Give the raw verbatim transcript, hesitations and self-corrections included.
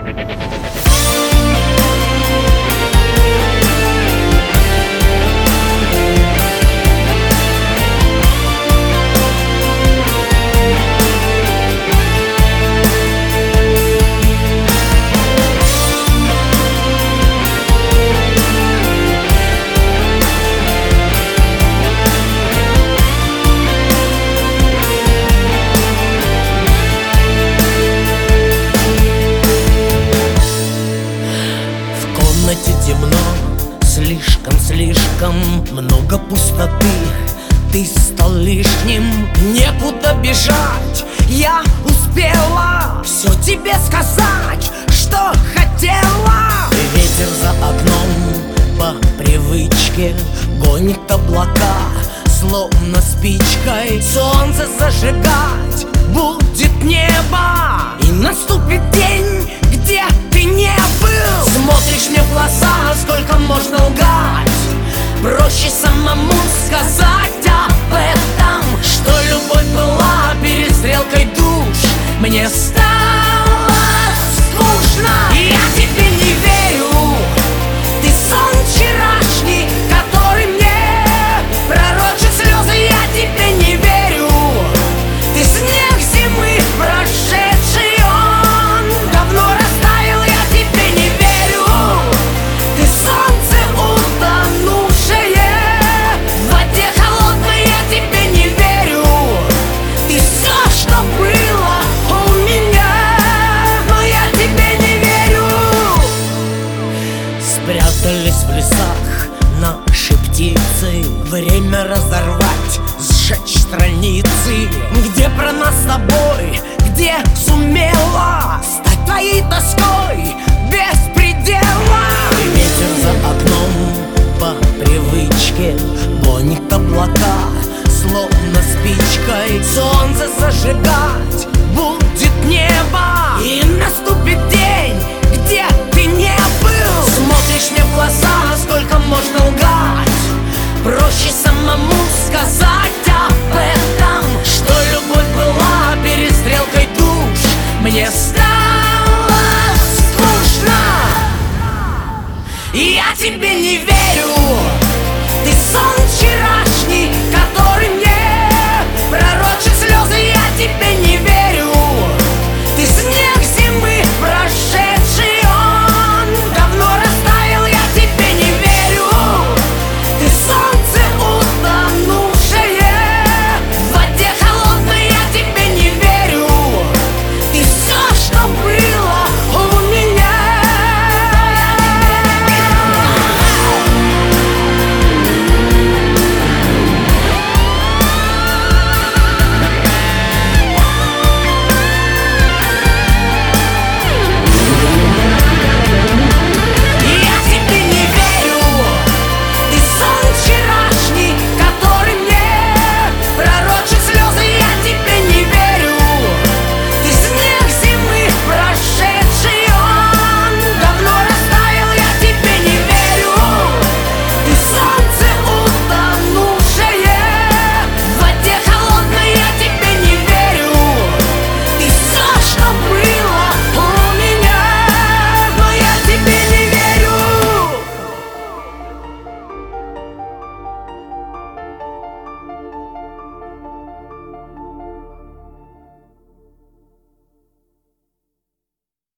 Темно, слишком-слишком много пустоты. Ты стал лишним, некуда бежать. Я успела все тебе сказать, что хотела. Ветер за окном по привычке гонит облака, словно спичкой солнце зажигать будет небо. И наступит день, где ты не был. Смотришь мне в глаза, сколько можно лгать. Проще самому сказать об этом, что любовь была перестрелкой душ. Мне стало скучно, я тебе не верю. Ты сон вчерашний, который мне пророчит слезы. Я тебе не верю. Ты снег зимы прошедший, он давно растаял. Я тебе не верю. Ты солнце утонувшее в воде холодной. Я тебе не верю. Ты все, что было у меня, но я тебе не верю. Спрятались в лесах наши птицы. Время разорвать, сжечь страницы. Где про нас с тобой, где сумела стать твоей тоской без предела. Ветер за окном по привычке гонит облака, словно спичкой солнце зажигать будет небо. И наступит день, где ты не был. Смотришь мне в глаза, сколько можно лгать. Проще самому сказать